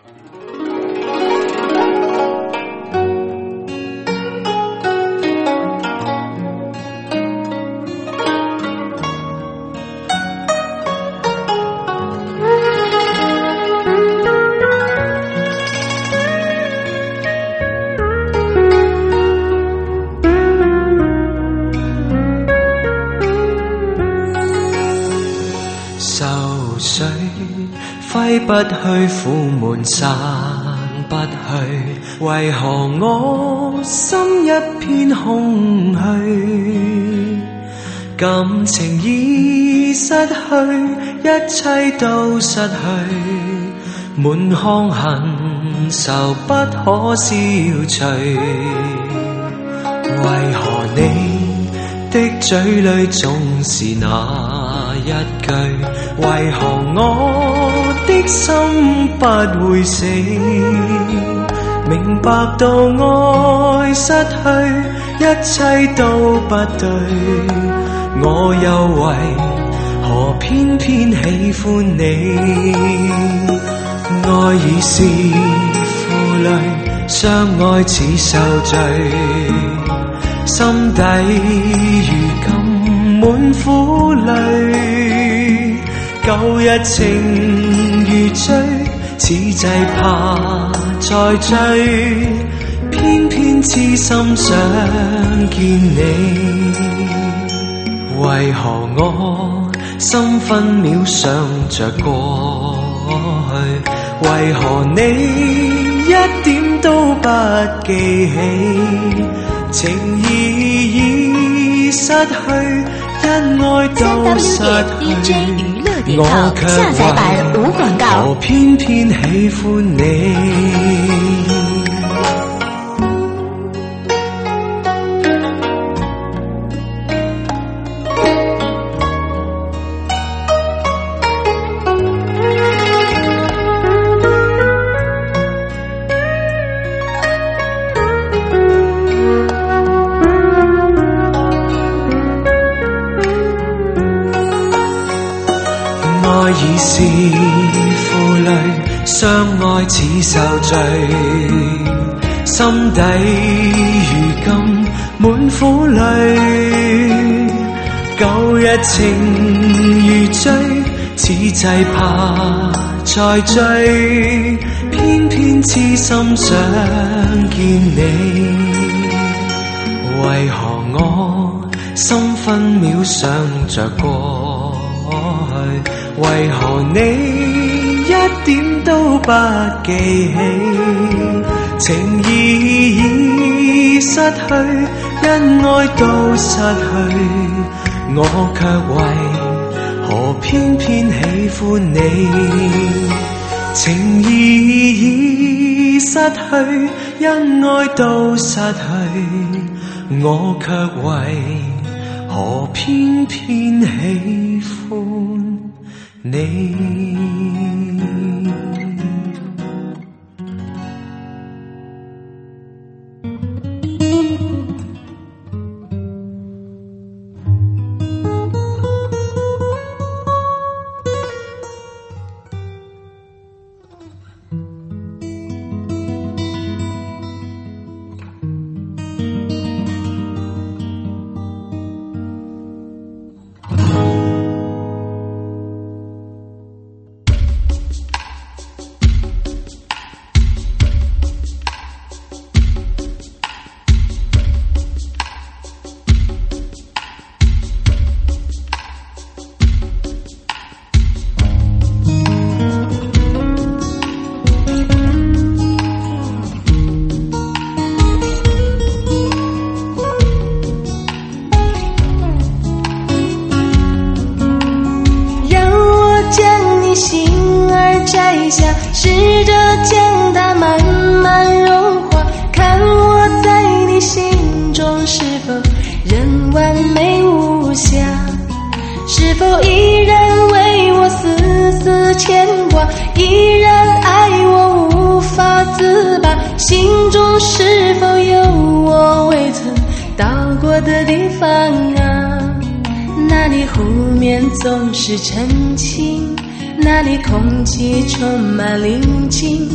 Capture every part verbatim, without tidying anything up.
揮不去，苦悶散不去，為何我心一片空虛？感情已失去，一切都失去，滿腔恨愁不可消除。為何你的嘴裏總是那一句？為何我的心不會死？明白到愛失去，一切都不對，我又為何偏偏喜歡你？愛已是負累，相愛似受罪，心底如今滿苦淚，舊日情如醉，此際怕再追，偏偏痴心想見你。為何我心分秒想着過去？為何你一點都不記起？情意已失去，因愛都失去，我卻為何偏偏喜歡你？愛已是負累，相愛似受罪，心底如今滿苦淚，舊日情如醉，此際怕再追，偏偏痴心想見你。為何我心分秒想着過去？為何你一點都不記起？情意已失去，因愛都失去，我卻為何偏偏喜歡你？情意已失去，因愛都失去，我卻為何偏偏喜歡你？ 试着将它慢慢融化，看我在你心中是否仍完美无瑕，是否依然为我丝丝牵挂，依然爱我无法自拔，心中是否有我未曾到过的地方啊？那里湖面总是澄清，那里空气充满宁静，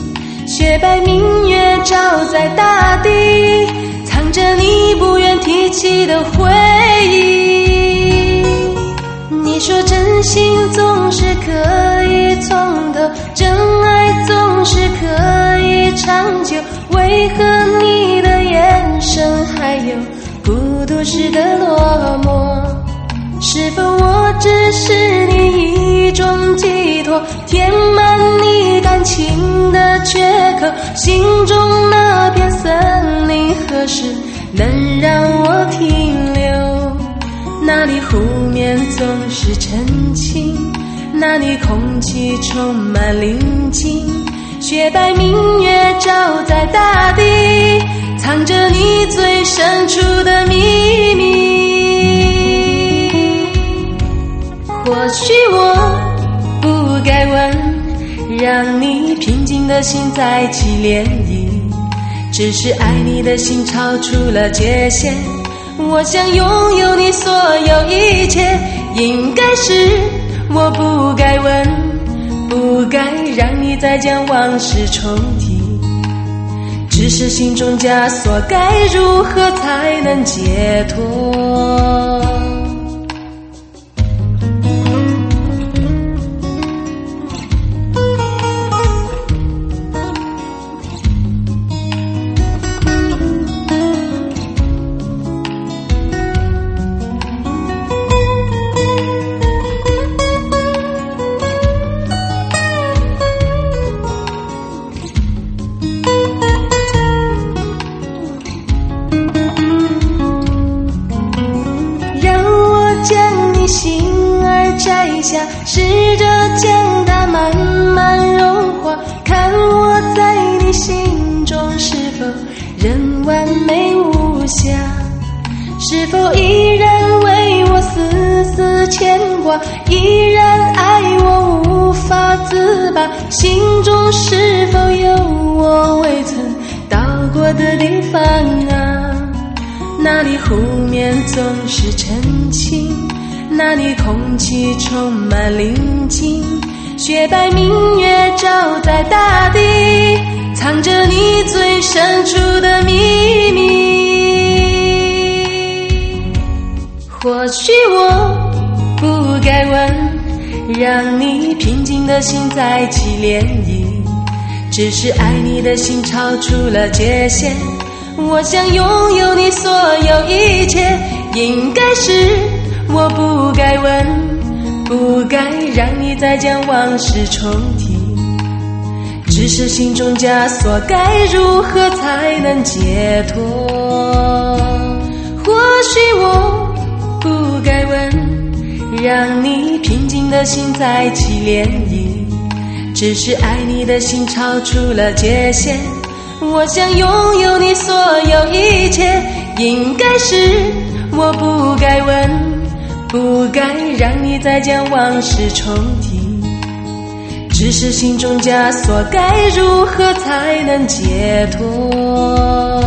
雪白明月照在大地，藏着你不愿提起的回忆。你说真心总是可以从头，真爱总是可以长久，为何你的眼神还有孤独时的落寞？是否我只是你一种寄托，填满你感情的缺口？心中那片森林何时能让我停留？那里湖面总是澄清，那里空气充满宁静，雪白明月照在大地，藏着你最深处的秘密。或许我不该问，让你平静的心再起涟漪，只是爱你的心超出了界限。我想拥有你所有一切，应该是我不该问，不该让你再将往事重提，只是心中枷锁，该如何才能解脱？试着将它慢慢融化，看我在你心中是否仍完美无瑕，是否依然为我丝丝牵挂，依然爱我无法自拔，心中是否有我未曾到过的地方啊？那里湖面总是澄清，那里空气充满宁静，雪白明月照在大地，藏着你最深处的秘密。或许我不该问，让你平静的心再起涟漪，只是爱你的心超出了界限。我想拥有你所有一切，应该是我不该问，不该让你再将往事重提，只是心中枷锁，该如何才能解脱？或许我不该问，让你平静的心再起涟漪，只是爱你的心超出了界限。我想拥有你所有一切，应该是我不该问，不该让你再将往事重提，只是心中枷锁，该如何才能解脱？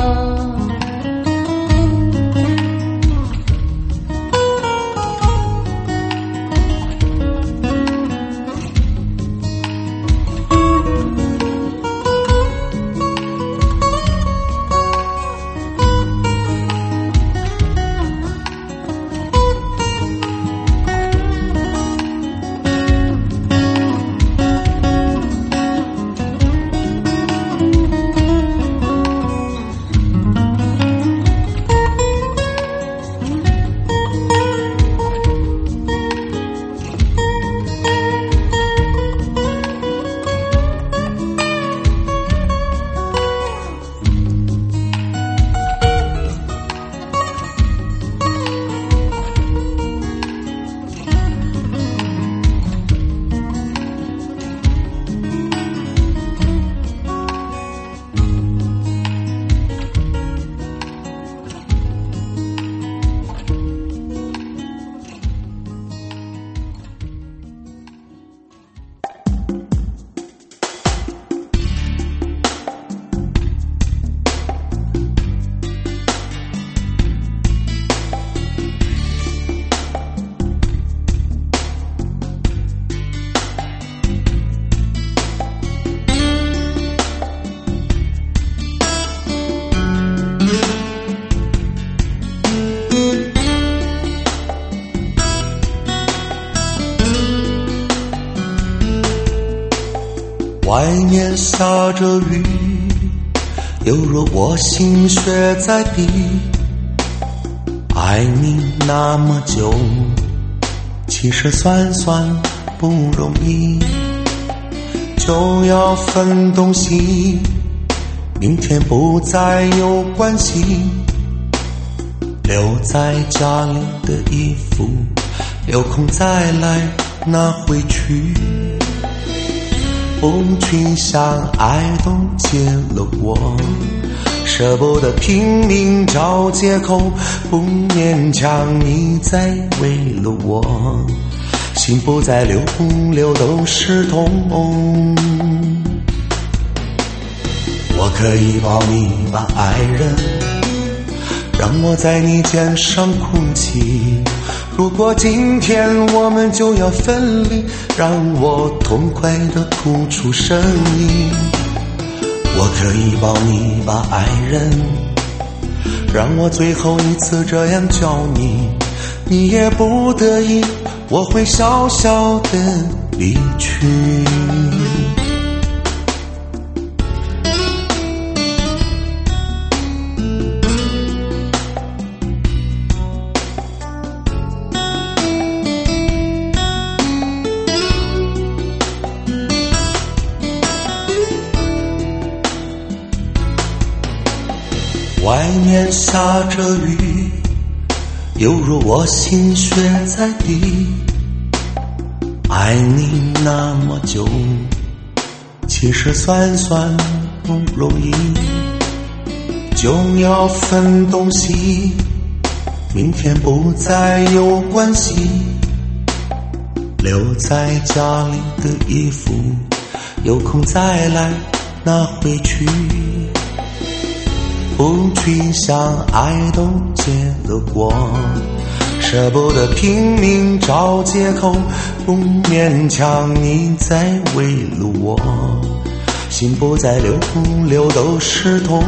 外面下着雨，犹如我心血在滴。爱你那么久，其实算算不容易，就要分东西，明天不再有关系。留在家里的衣服，有空再来拿回去。不去想爱都借了我，舍不得拼命找借口，不勉强你再为了我，心不再流流都是痛。我可以抱你把爱人，让我在你肩上哭泣。如果今天我们就要分离，让我痛快地哭出声音。我可以抱你把爱人，让我最后一次这样叫你，你也不得已，我会小小地离去。外面下着雨，犹如我心血在滴。爱你那么久，其实算算不容易，就要分东西，明天不再有关系。留在家里的衣服，有空再来拿回去。不去想爱都借了我，舍不得拼命找借口，不勉强你再为了我，心不再流流都是痛。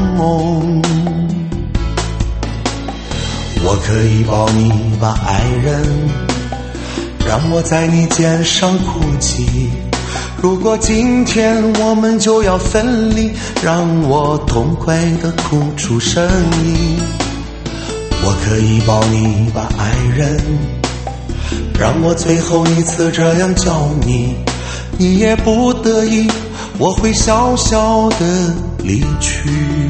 我可以抱你把爱人，让我在你肩上哭泣。如果今天我们就要分离，让我痛快地哭出声音。我可以抱你把爱人，让我最后一次这样叫你，你也不得已，我会小小地离去。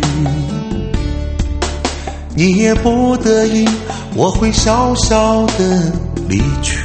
你也不得已，我会小小地离去。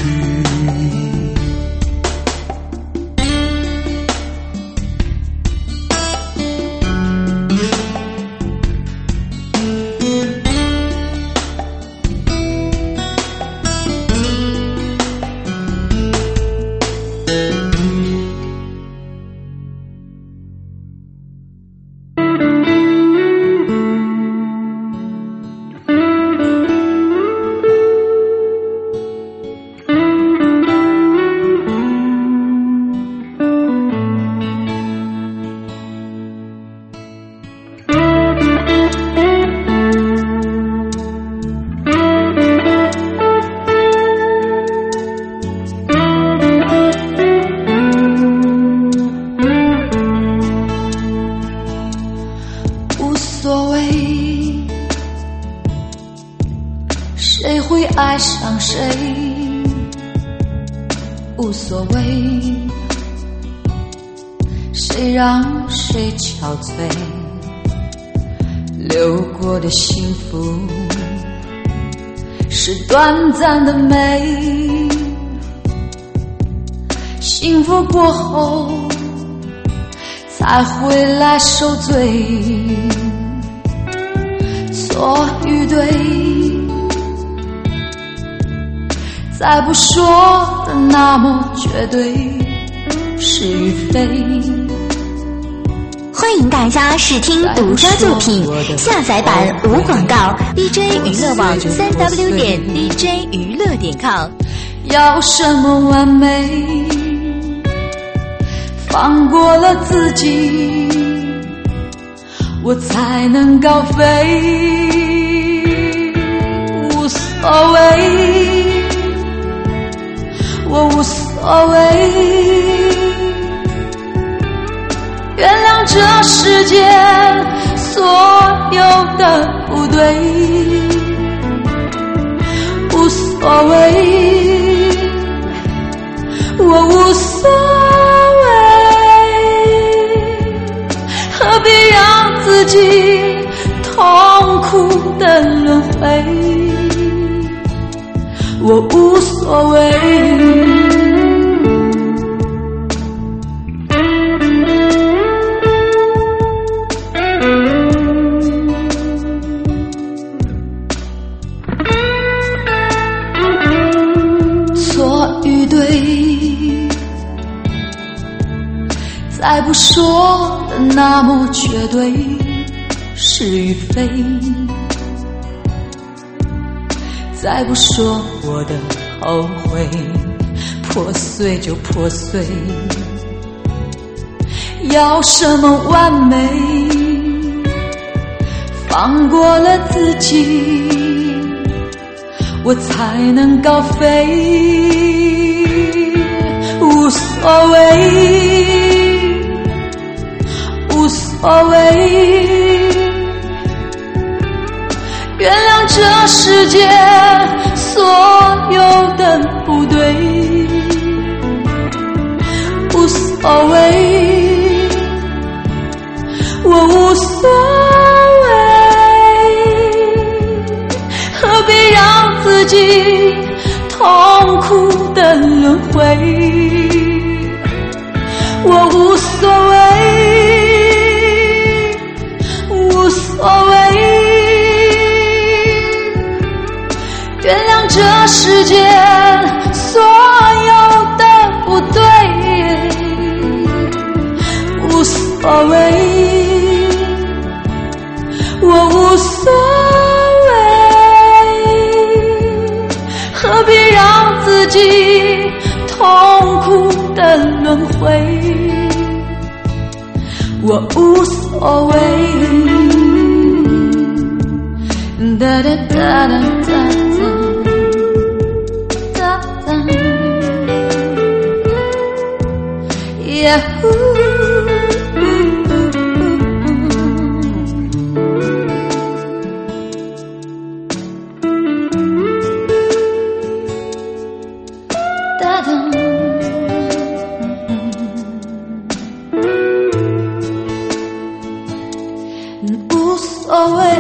爱上谁无所谓，谁让谁憔悴，流过的幸福是短暂的美，幸福过后才回来受罪，错与对再不说的那么绝对，是与非。 欢迎大家试听独家作品，下载版无广告 D J 娱乐网三 w 点 d j 娱乐点 com。 要什么完美，放过了自己，我才能高飞，无所谓，我无所谓， 谅这世间所有的不对，无所谓，我无所谓，何必让自己痛苦的轮回，我无所谓。再不说的那么绝对，是与非，再不说我的后悔，破碎就破碎，要什么完美，放过了自己，我才能高飞，无所谓，无所谓，原谅这世界所有的不对，无所谓，我无所谓，何必让自己痛苦的轮回，我无所谓，无所谓，原谅这世间所有的不对，无所谓，我无所谓，何必让自己痛苦的轮回，我无所谓。哒哒哒哒哒哒哒呀呼。无所谓。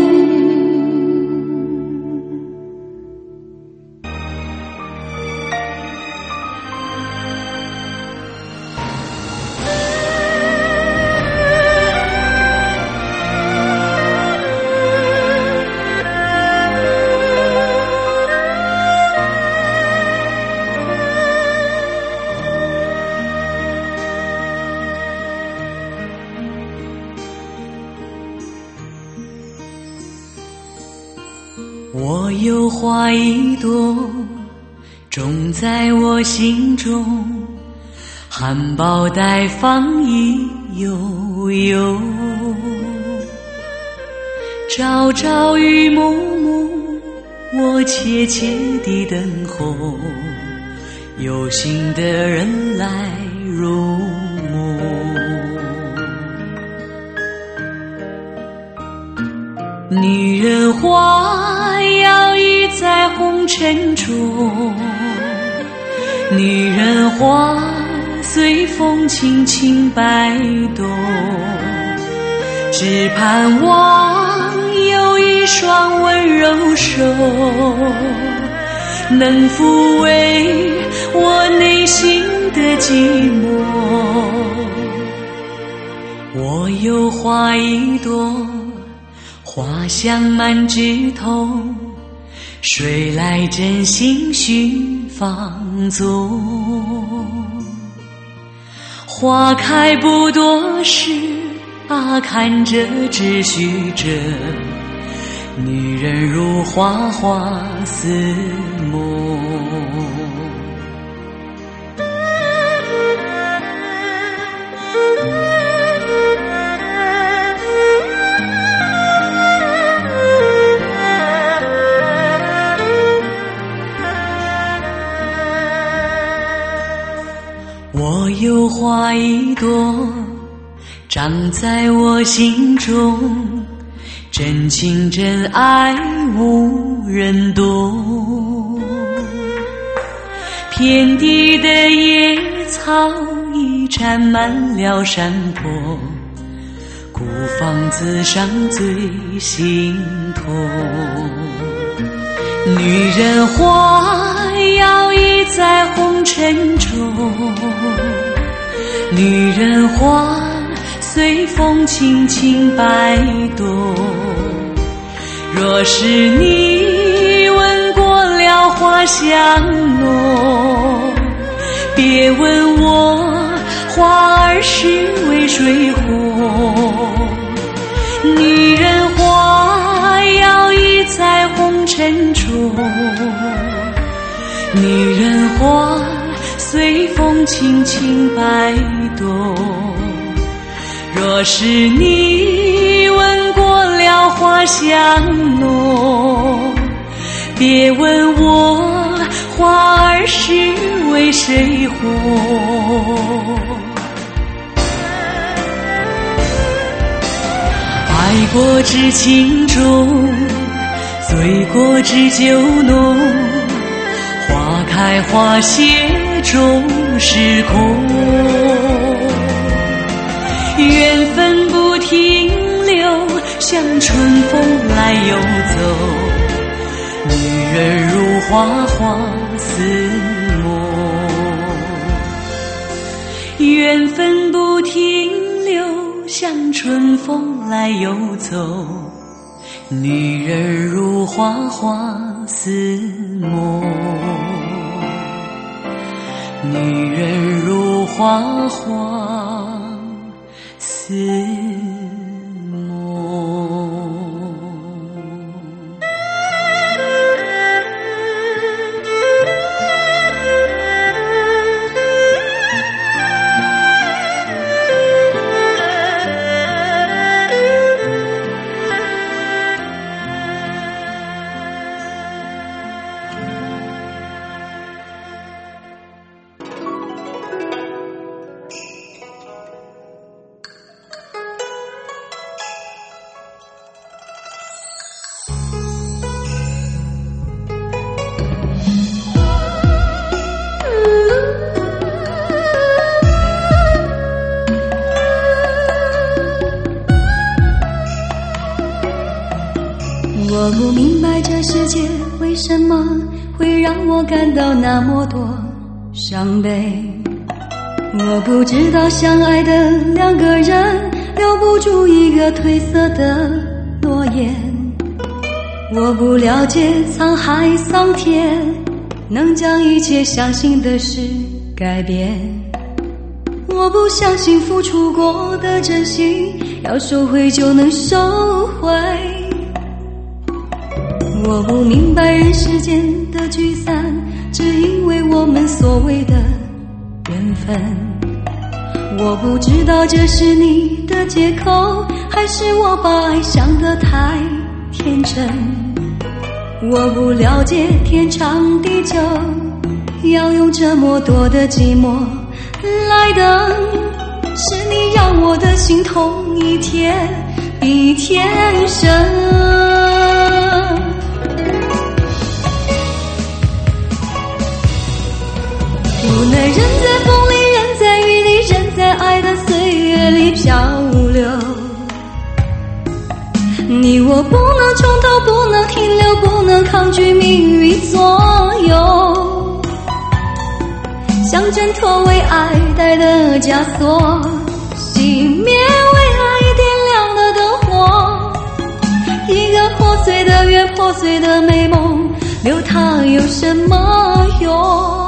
我有花一朵，种在我心中，含苞待放意悠悠，朝朝与暮暮，我切切地等候，有心的人来入目。女人花摇曳在红尘中，女人花随风轻轻摆动，只盼望有一双温柔手，能抚慰我内心的寂寞。我有花一朵，花香满枝头，谁来真心寻放纵？花开不多时啊，看着只须着，女人如花花似梦。我有花一朵， 长在我心中，真情真爱无人懂。遍地的野草已占满了山坡，孤芳自赏最心痛。女人花摇曳在红尘中，女人花随风轻轻摆动。若是你闻过了花香浓，别问我花儿是为谁红。女人花摇曳在红尘中，女人花随风轻轻摆动。若是你闻过了花香浓，别问我花儿是为谁红。爱过知情重，醉过知酒浓，花开花谢终是空。缘分不停留，像春风来又走，女人如花花似梦。缘分不停留，像春风来又走，女人如花花似梦。女人如花花似梦。 我不明白这世界为什么会让我感到那么多伤悲，我不知道相爱的两个人留不住一个褪色的诺言，我不了解沧海桑田能将一切相信的事改变，我不相信付出过的真心要收回就能收回，我不明白人世间的聚散只因为我们所谓的缘分，我不知道这是你的借口还是我把爱想得太天真，我不了解天长地久要用这么多的寂寞来等，是你让我的心痛一天比一天深，不能人在风里人在雨里人在爱的岁月里漂流，你我不能从头不能停留不能抗拒命运左右，像挣脱为爱戴的枷锁，熄灭为爱点亮的灯火，一个破碎的愿破碎的美梦留它有什么用，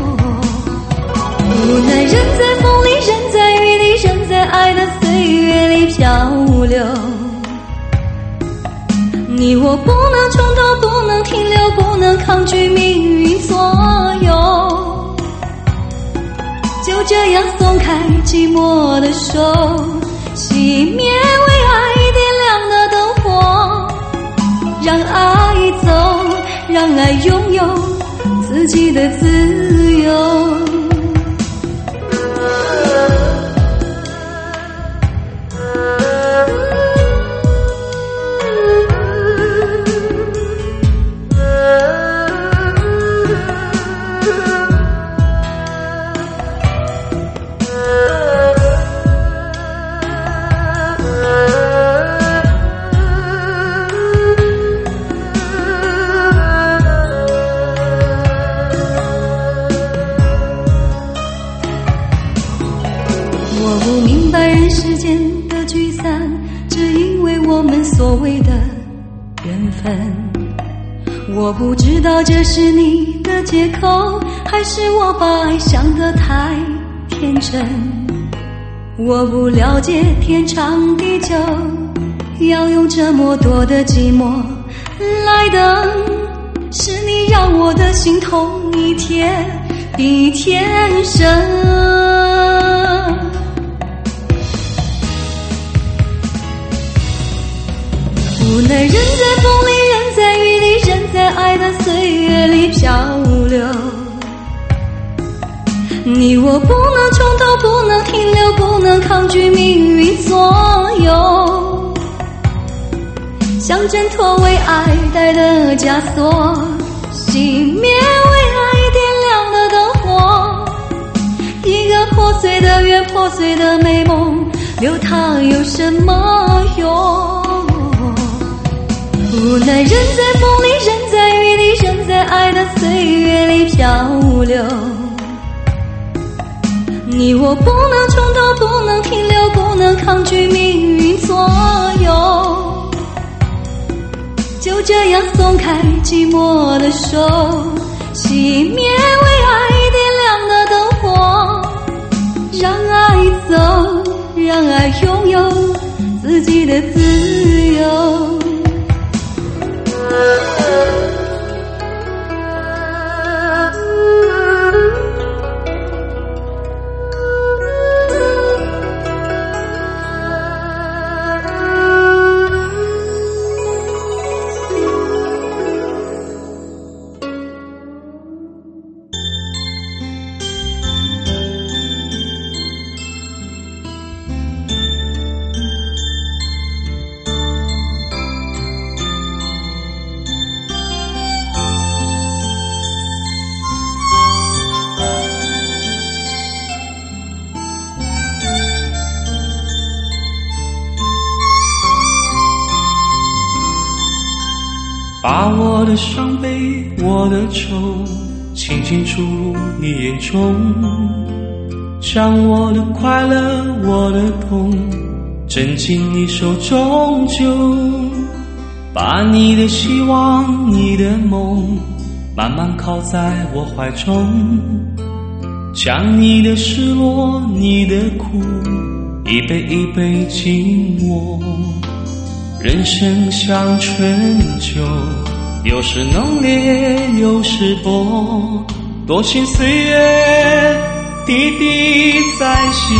无奈人在风里人在雨里人在爱的岁月里漂流，你我不能从头不能停留不能抗拒命运左右，就这样松开寂寞的手，熄灭为爱点亮的灯火，让爱走让爱拥有自己的自由。 所谓的缘分。我不知道这是你的借口，还是我把爱想得太天真。我不了解天长地久，要用这么多的寂寞来等，是你让我的心痛一天比一天深。不能人在风里，人在雨里，人在爱的岁月里漂流。你我不能从头，不能停留，不能抗拒命运左右。像挣脱为爱戴的枷锁，熄灭为爱点亮的灯火。一个破碎的缘，破碎的美梦，留它有什么用？不能人在风里，人在雨里，人在爱的岁月里漂流。你我不能从头，不能停留，不能抗拒命运左右。就这样松开寂寞的手，熄灭为爱点亮的灯火，让爱走，让爱拥有自己的自由。 把我的伤悲，我的愁，轻轻注入你眼中，将我的快乐，我的痛，挣进你手中，就把你的希望，你的梦，慢慢靠在我怀中，将你的失落，你的苦，一杯一杯紧握。人生像春秋，有时浓烈，有时薄，多情岁月，滴滴在心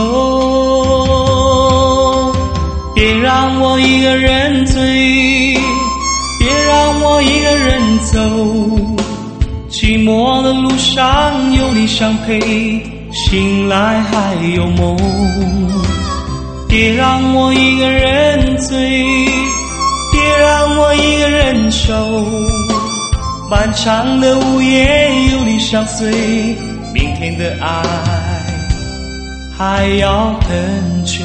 头。别让我一个人醉，别让我一个人走，寂寞的路上有你相陪，醒来还有梦。别让我一个人醉，别让我一个人守，漫长的午夜有你相随，明天的爱还要很久。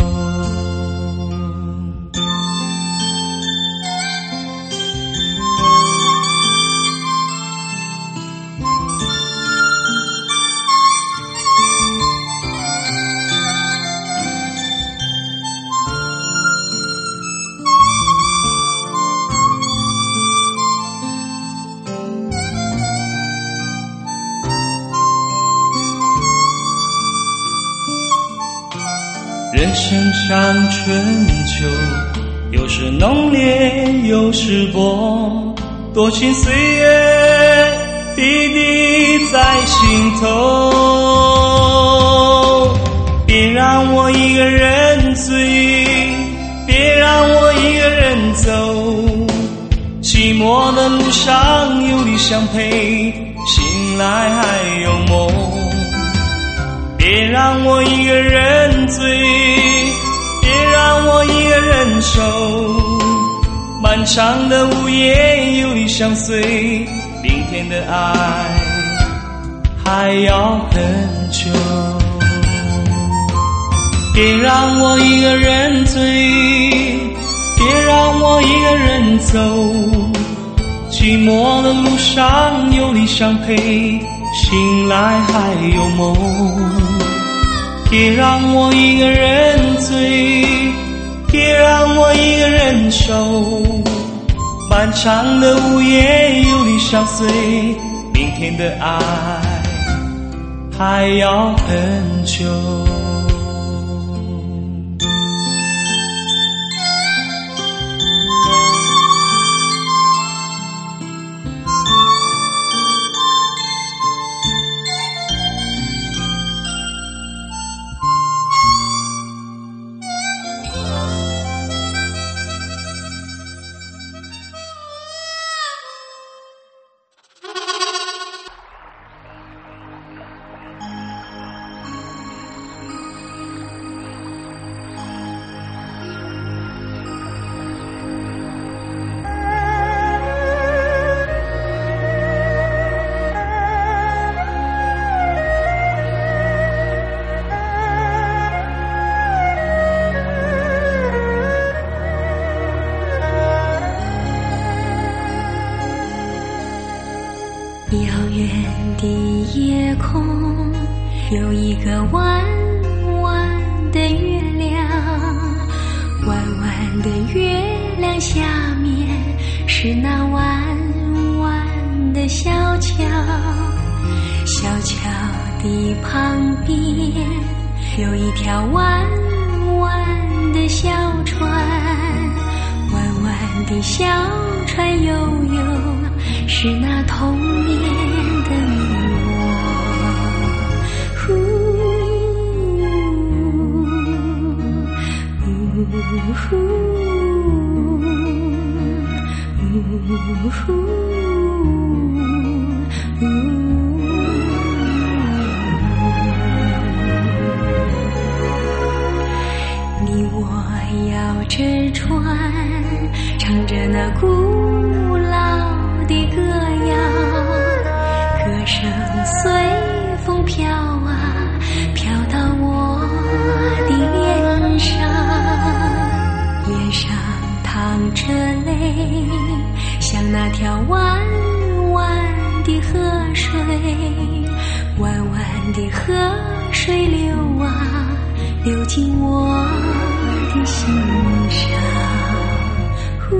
人生像春秋，有时浓烈，有时薄，多情岁月，滴滴在心头。别让我一个人醉，别让我一个人走，寂寞的路上有你相陪，醒来还有梦。别让我一个人醉，别让我一个人守，漫长的午夜有你相随，明天的爱还要很久。别让我一个人醉，别让我一个人走，寂寞的路上有你相陪，醒来还有梦。别让我一个人醉，别让我一个人手，漫长的午夜有你相随，明天的爱还要很久。 遥远的夜空有一个弯弯的月亮，弯弯的月亮下面是那弯弯的小桥，小桥的旁边有一条弯弯的小船，弯弯的小船悠悠，是那童年的你我。呼呼呼呼呼你我摇着船，唱着那古老的歌谣，歌声随风飘啊，飘到我的脸上，脸上淌着泪，像那条弯弯的河水，弯弯的河水流啊，流进我的心上。呼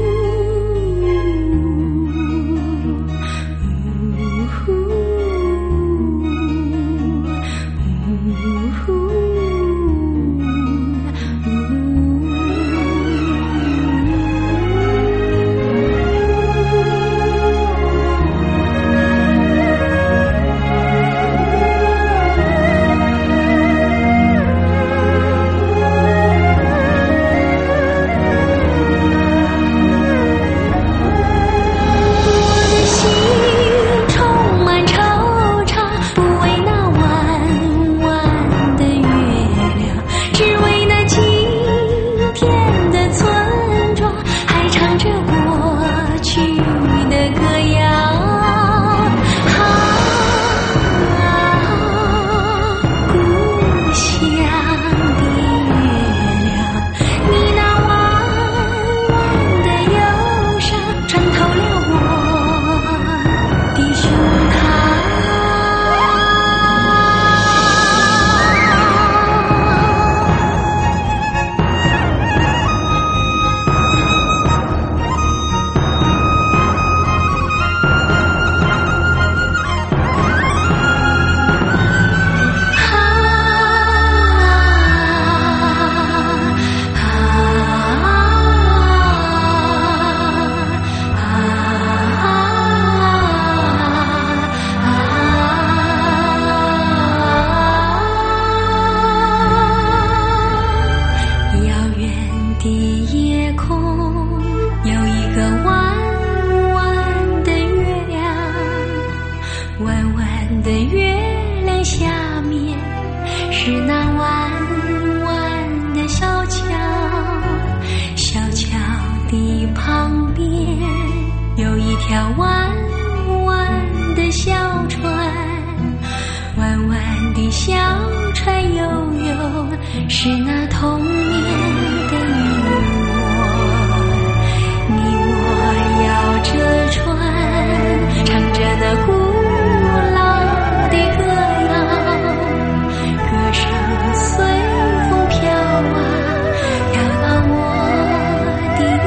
是那童年的你我，你我摇着船，唱着那古老的歌谣，歌声随风飘啊，飘到我的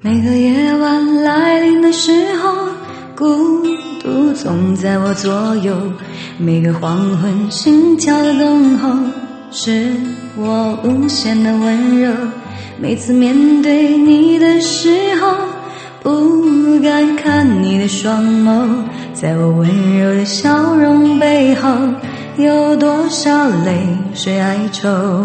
每个夜晚来临的时候，孤独总在我左右，每个黄昏心跳的等候，是我无限的温柔。每次面对你的时候，不敢看你的双眸，在我温柔的笑容背后，有多少泪水哀愁。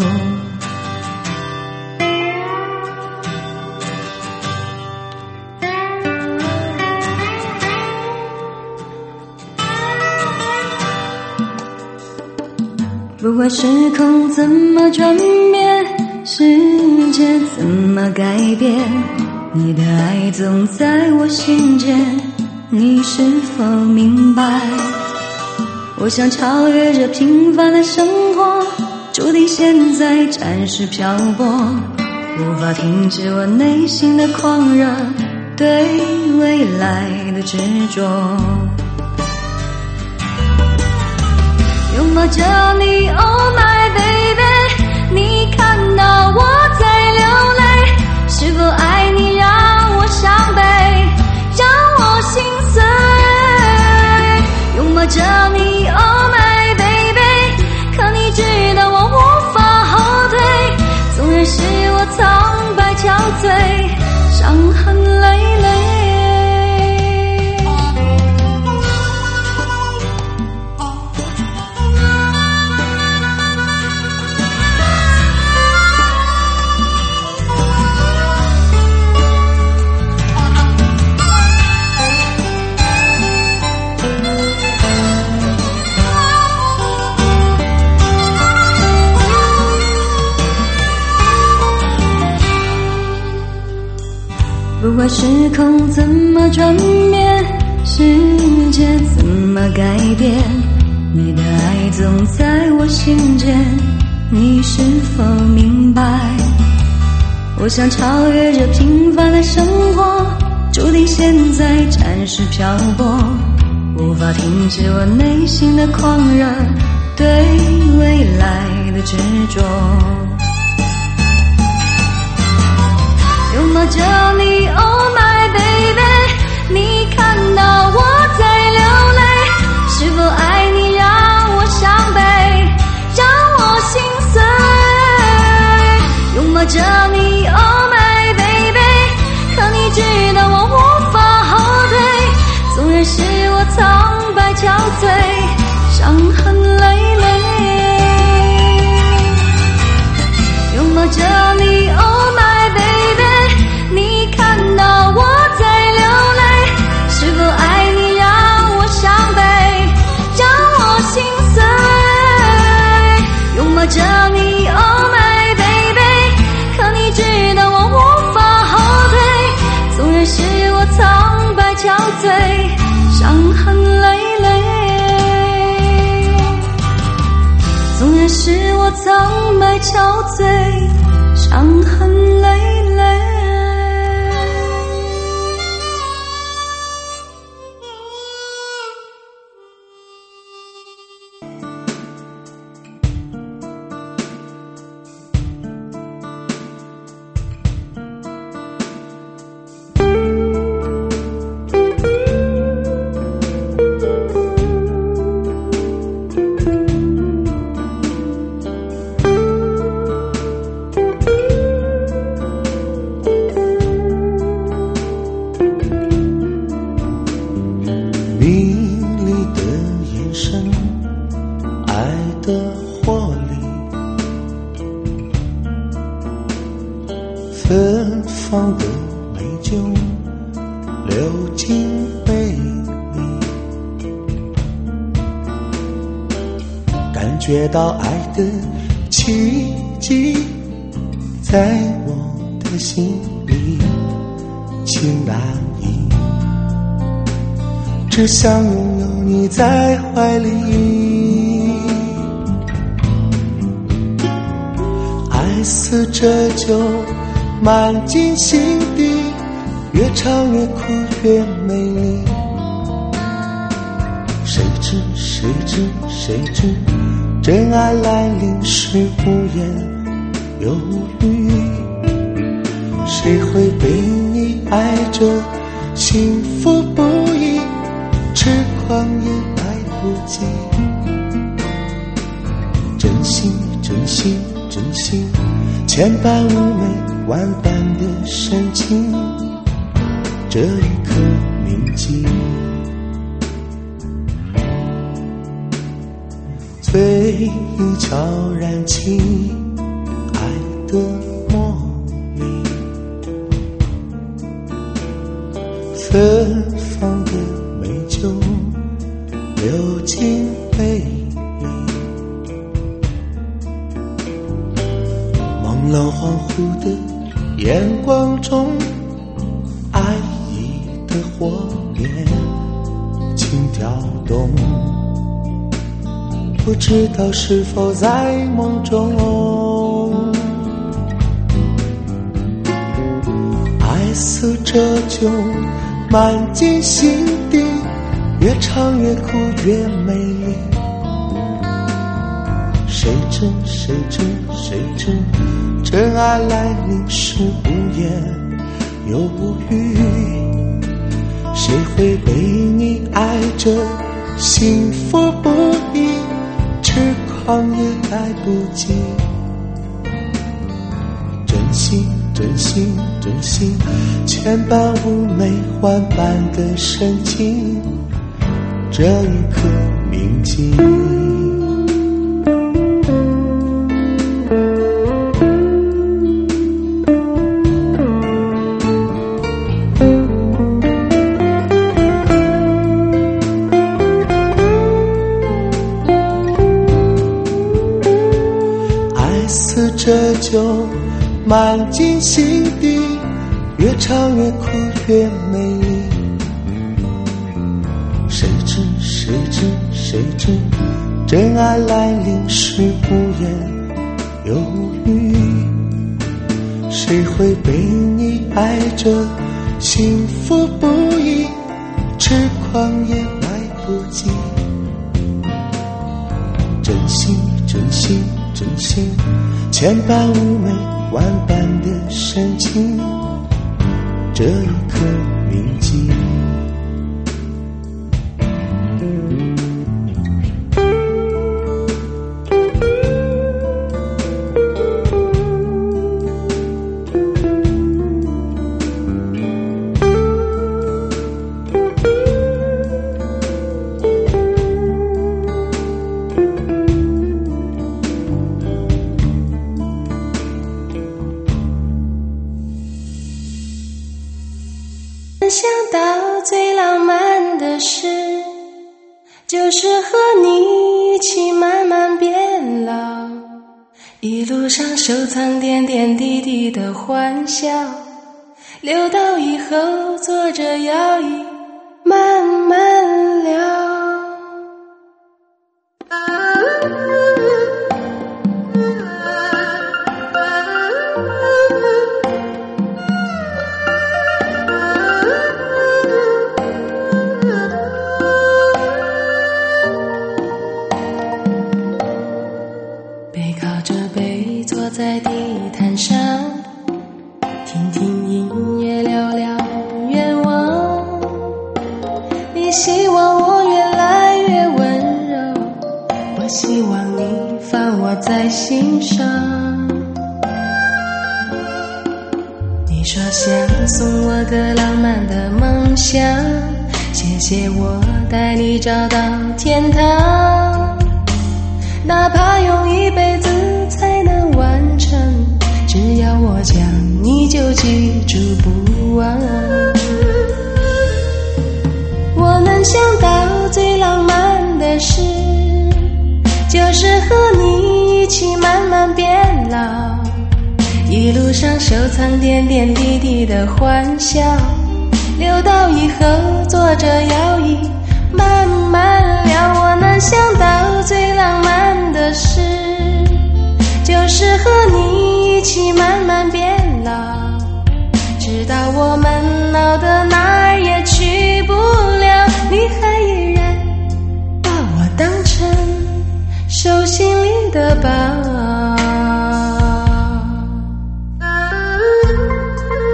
不管时空怎么转变，世界怎么改变，你的爱总在我心间，你是否明白？我想超越这平凡的生活，注定现在暂时漂泊，无法停止我内心的狂热，对未来的执着。拥抱着你 Oh my baby， 你看到我在流泪，是否爱你让我伤悲，让我心碎。拥抱着你 Oh my baby， 可你知道我无法后退，纵然是我苍白憔悴，伤痕累累。不管时空怎么转变，世界怎么改变，你的爱总在我心间，你是否明白？我想超越这平凡的生活，注定现在暂时漂泊，无法停止我内心的狂热，对未来的执着。拥抱着你 Oh my baby， 你看到我在流泪，是否爱你让我伤悲，让我心碎。拥抱着你 Oh my baby， 可你知道我无法后退，纵然是我苍白憔悴，伤痕累累。拥抱着你 Oh my baby，你看到我在流泪，是否爱你让我伤悲，让我心碎。拥抱着你 Oh my baby， 可你知道我无法后退，纵然是我苍白憔悴，伤痕累累。纵然是我苍白憔悴，伤痕累累。 芬芳的美酒流进杯里，感觉到爱的奇迹在我的心里，情难抑，只想拥有你在怀里。爱似这酒漫进心底，越尝越苦越美丽。谁知谁知谁知，真爱来临时无言有语。 谁会被你爱着幸福不已，痴狂也来不及。真心真心真心，千般妩媚万般的深情，这一刻铭记。醉意悄然起爱的茉莉，芬芳的美酒流进杯里，朦胧恍惚的眼光中，爱意的火焰轻跳动，不知道是否在梦中。爱似这酒漫进心底，越尝越苦越美丽。谁知谁知谁知，真爱来临时无言又无语。谁会被你爱着幸福不已，痴狂也来不及。真心真心真心，千般妩媚万般的深情，这一刻铭记。这酒漫进心底，越尝越苦越美丽。谁知谁知谁知，真爱来临时无言又无语。谁会被你爱着幸福不已，痴狂也来不及。真心真心真心，千般妩媚万般的深情，这一刻铭记。 想到最浪漫的事，就是和你一起慢慢变老，一路上收藏点点滴滴的欢笑，留到以后坐着摇椅慢慢聊。在地毯上听听音乐，聊聊愿望。你希望我越来越温柔，我希望你放我在心上。你说想送我个浪漫的梦想，谢谢我带你找到天堂，哪怕用一辈子才能完成，只要我讲你就记住不忘。我能想到最浪漫的事，就是和你一起慢慢变老，一路上收藏点点滴滴的欢笑，留到以后坐着摇椅慢慢聊。我能想到最浪漫的事，就是和你一起慢慢变老，直到我们老的哪儿也去不了，你还依然把我当成手心里的宝。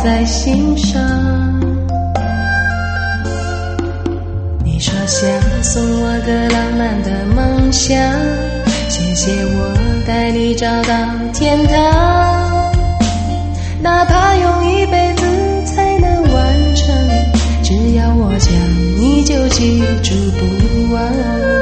在心上。你说想送我个浪漫的梦想，谢谢我带你找到天堂，哪怕用一辈子才能完成，只要我讲你就记住不忘。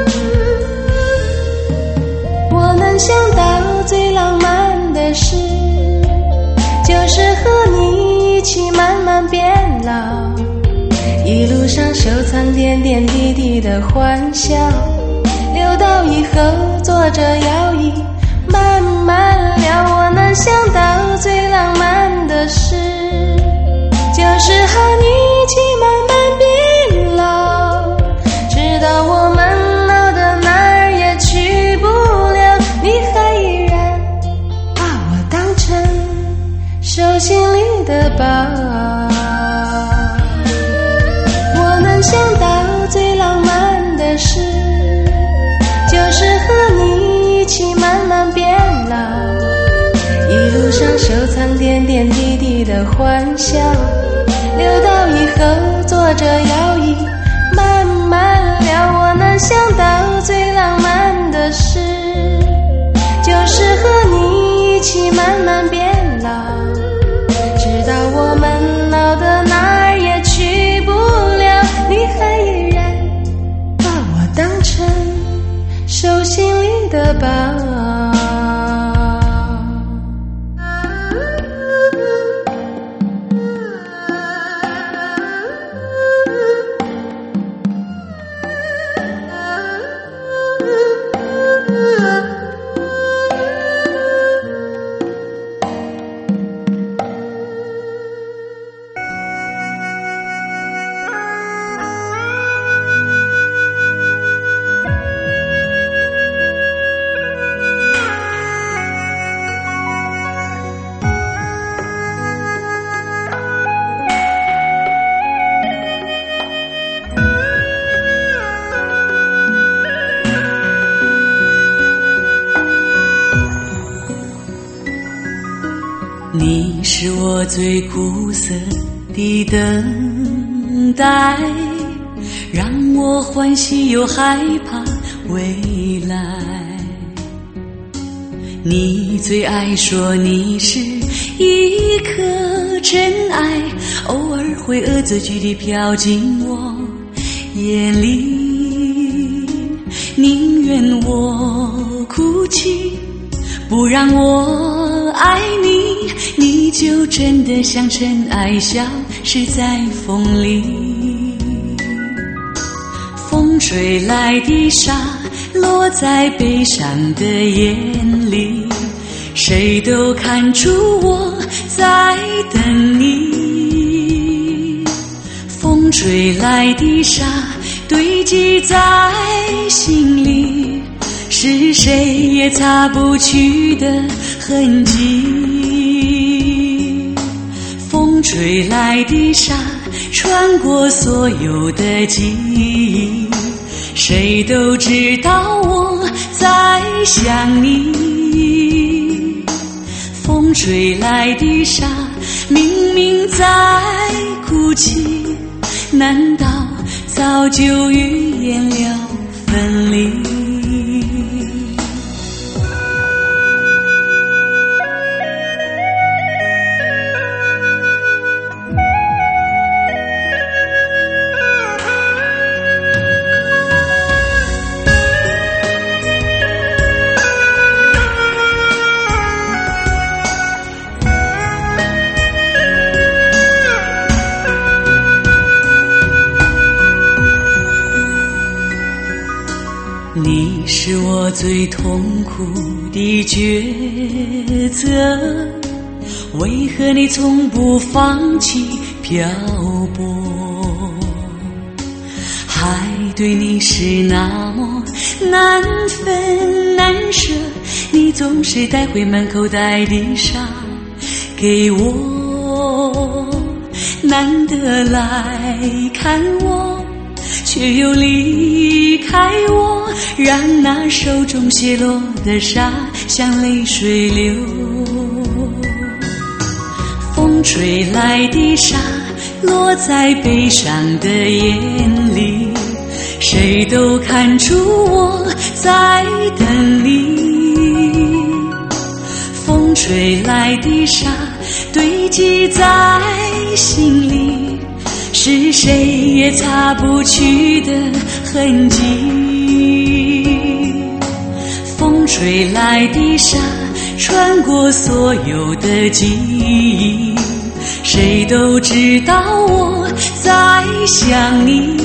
我能想到最浪漫的事，就是和你一起慢慢变老，一路上收藏点点滴滴的欢笑，留到以后坐着摇椅慢慢聊。我能想到最浪漫的事，就是和你一起慢慢变老，直到我们老的哪儿也去不了，你还依然把我当成手心里的宝。我能想到最浪漫的事，就是和你一起慢慢变老，一路上收藏点点滴滴的欢笑，留到以后坐着摇椅慢慢聊。我能想到最浪漫的事，就是和你一起慢慢变老，直到我们老的哪儿也去不了，你还依然把我当成手心里的宝。 你是我最苦涩的等待，让我欢喜又害怕未来。你最爱说你是一颗真爱，偶尔会恶作剧地飘进我眼里，宁愿我哭泣，不让我爱你，你就真的像尘埃消失在风里。风吹来的沙落在悲伤的眼里，谁都看出我在等你。风吹来的沙堆积在心里，是谁也擦不去的痕迹。风吹来的沙穿过所有的记忆，谁都知道我在想你。风吹来的沙明明在哭泣，难道早就预言了分离？你是我最痛苦的抉择，为何你从不放弃漂泊？海对你是那么难分难舍，你总是带回满口袋的沙给我，难得来看我，却又离开我，让那手中泻落的沙像泪水流。风风吹来的沙落在悲伤的眼里，谁都看出我在等你。风吹来的沙堆积在心里，是谁也擦不去的痕迹。风吹来的沙穿过所有的记忆，谁都知道我在想你。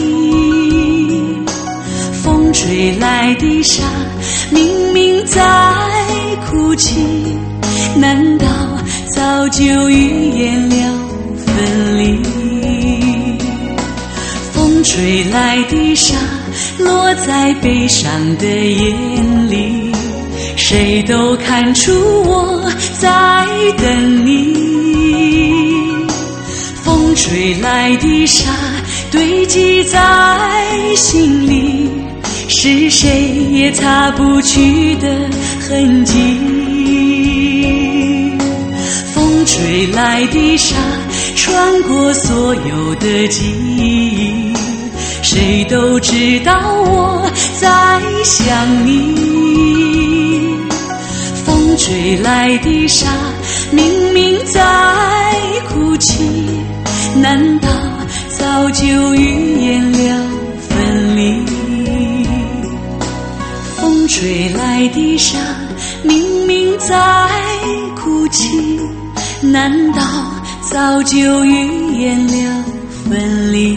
风吹来的沙明明在哭泣，难道早就预言了分离？风吹来的沙落在悲伤的眼里，谁都看出我在等你。风吹来的沙堆积在心里，是谁也擦不去的痕迹。风吹来的沙穿过所有的记忆，谁都知道我在想你。风吹来的沙明明在哭泣，难道早就预言了分离？风吹来的沙明明在哭泣，难道早就预言了分离？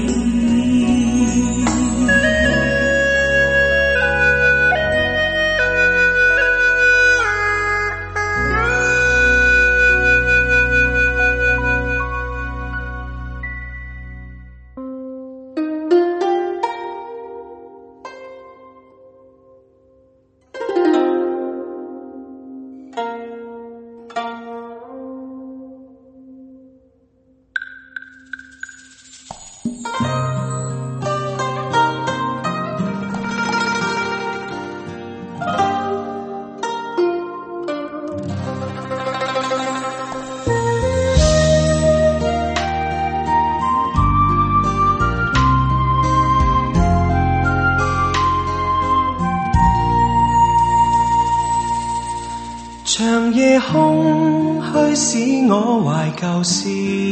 長夜空虛使我懷舊事，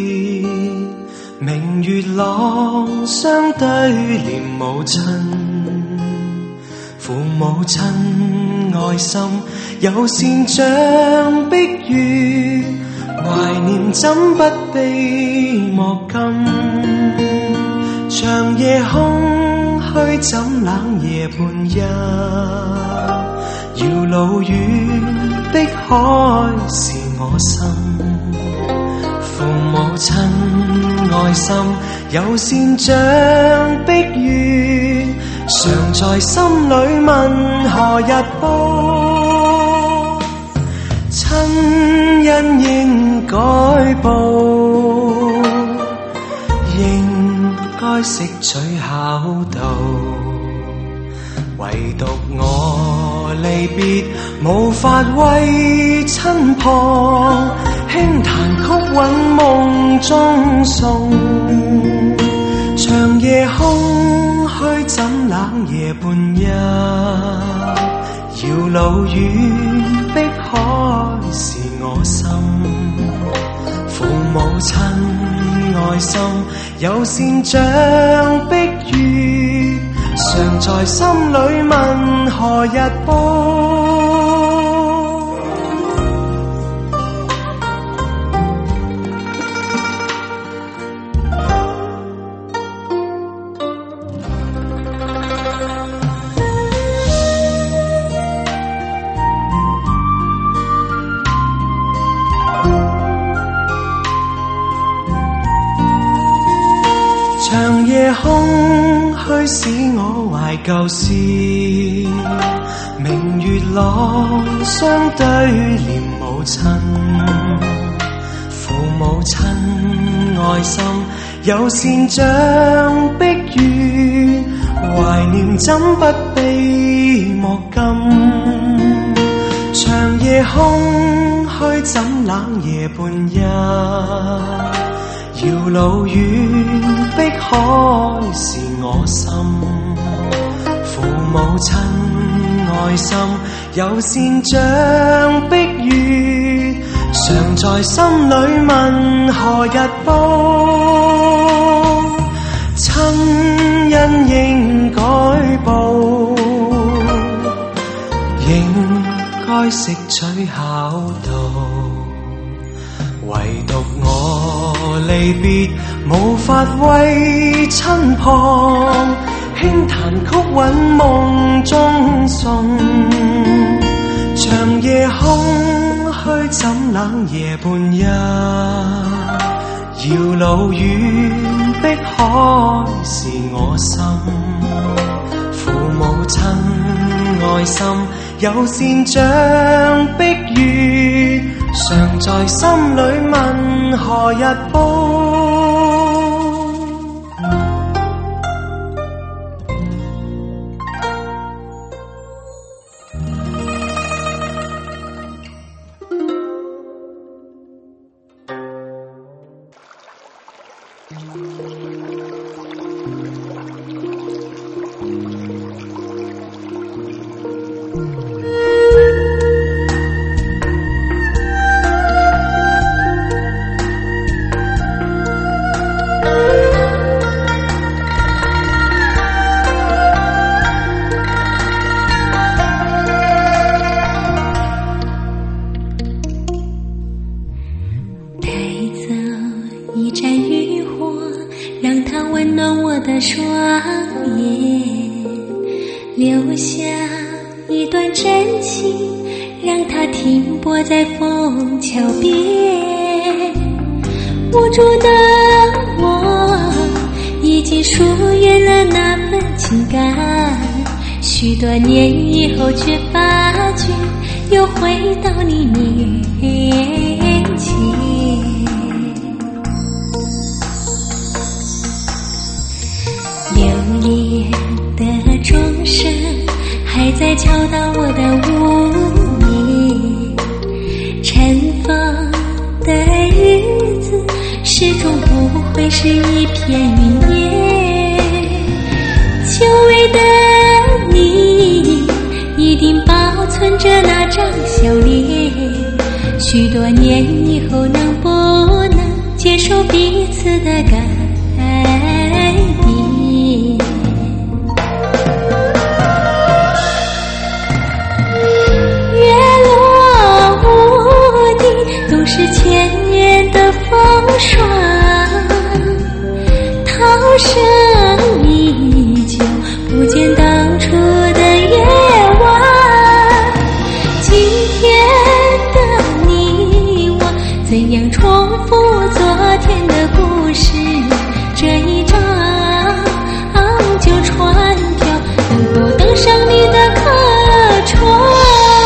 明月朗相對念母親，父母親愛心有善像碧月，懷念怎不悲莫禁。長夜空虛怎冷夜半夜，遙路遠的海是我心，父母親愛心有善像碧月，常在心裏問何日報，親恩應該報，應該識取孝道，唯獨我離別無法為親旁，輕彈曲韻夢中送。長夜空虛怎冷夜半夜，遙路遠碧海是我心，父母親愛心有善像碧月，常在心裏問何日報。長夜空虛使我懷舊事，明月朗相對念母親，父母親愛心有善像碧月，懷念怎不悲莫禁。長夜空去怎冷夜半日，遙路遠碧海是我心，父母親愛心有善像碧月，常在心裏問何日報，親恩應該報，應該識取孝道，唯獨我離別無法為親旁，輕彈曲韻夢中送，長夜空虛怎冷夜半日，遙路遠碧海是我心，父母親愛心有善像碧月，常在心裏問何日報。 留下一段真情，让它停泊在枫桥边。无助的我已经疏远了那份情感，许多年以后却发觉又回到你面前。流连的钟声还在敲打我的无眠，尘封的日子始终不会是一片云烟。久违的你一定保存着那张笑脸，许多年以后能不能接受彼此的改变？总是千年的风霜，涛声依旧，不见当初的夜晚。今天的你我怎样重复昨天的故事？这一张旧船票能否登上你的客船？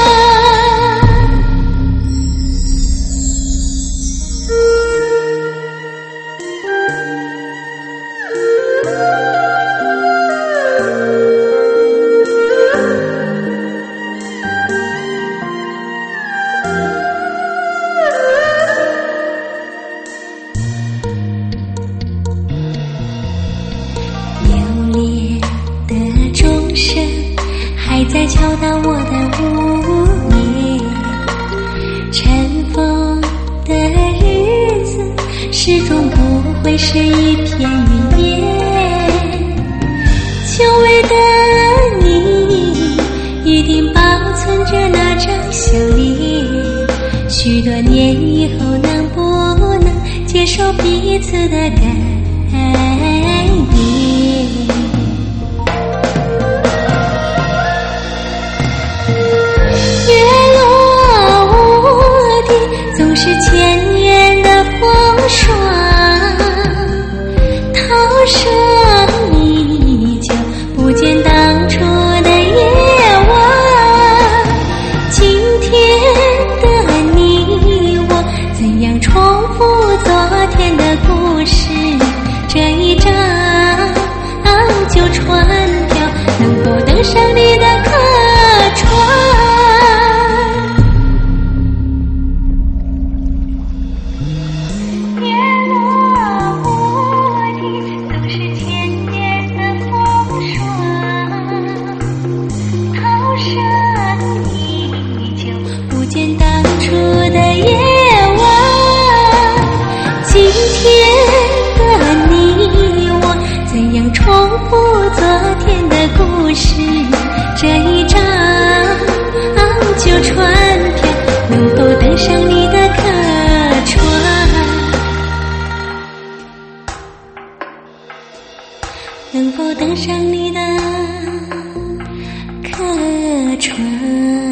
还在敲打我的无眠，尘封的日子始终不会是一片云烟。久违的你一定保存着那张笑脸，许多年以后能不能接受彼此的改变？总是千年的风霜，涛声依旧，不见当初的夜晚。今天的你我怎样重复昨天的故事？这一张复昨天的故事，这一张旧船票能否登上你的客船？能否登上你的客船？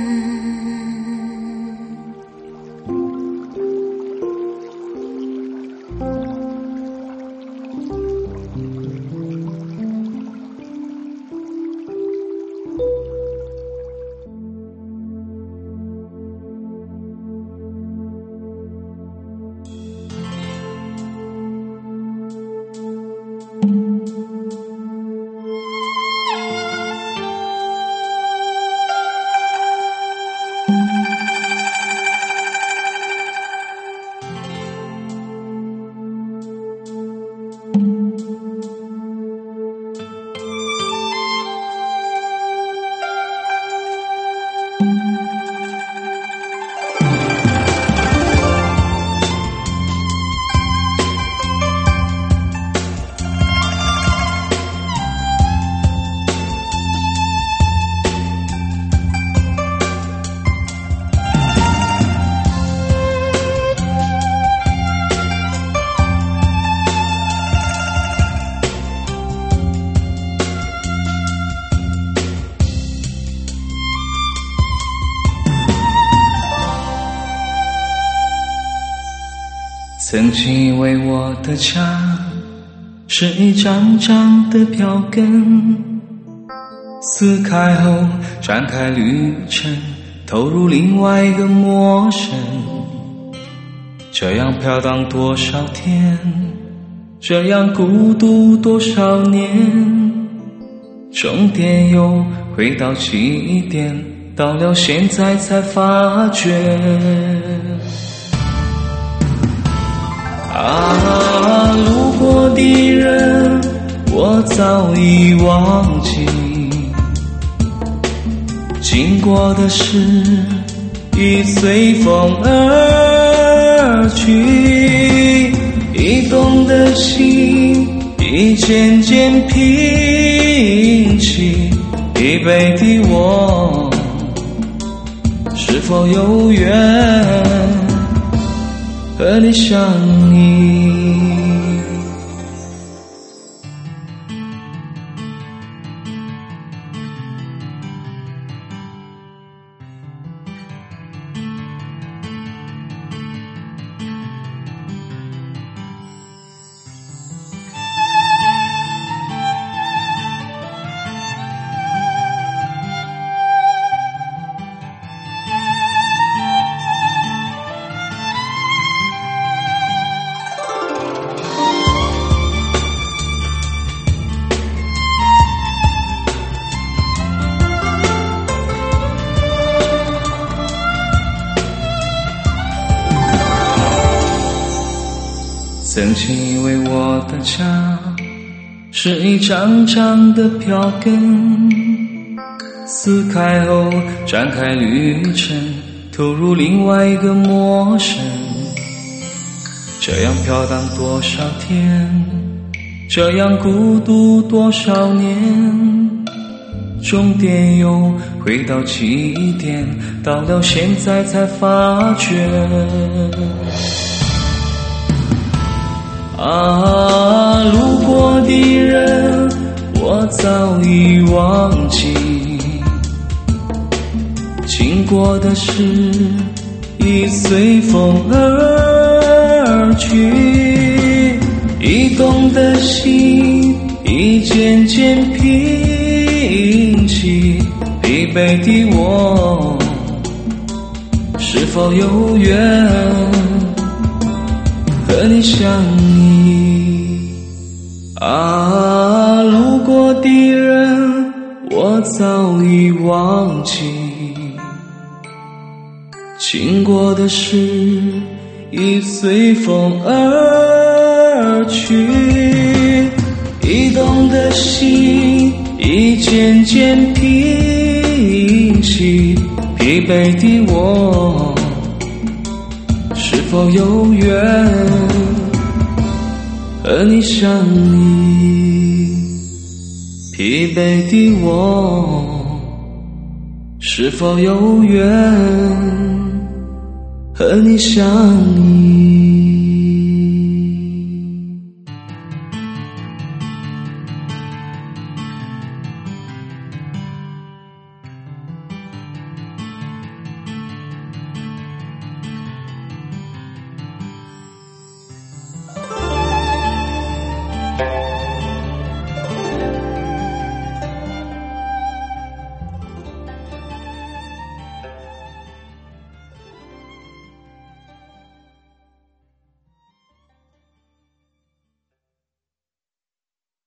曾经以为我的家是一张张的票根，撕开后展开旅程，投入另外一个陌生。这样飘荡多少天，这样孤独多少年，终点又回到起点，到了现在才发觉。啊，路过的人我早已忘记，经过的事已随风而去，移动的心已渐渐平息，疲惫的我是否有缘和你相依？曾经以为我的家是一张张的票根，撕开后展开旅程，投入另外一个陌生。这样飘荡多少天，这样孤独多少年，终点又回到起点，到了现在才发觉。啊，路过的人我早已忘记，经过的事已随风而去，移动的心已渐渐平息，疲惫的我是否有缘和你相依？啊，路过的人我早已忘记，经过的事已随风而去，移动的心已渐渐平息，疲惫的我是否有缘和你相依？ 疲惫的我，是否有缘和你相依？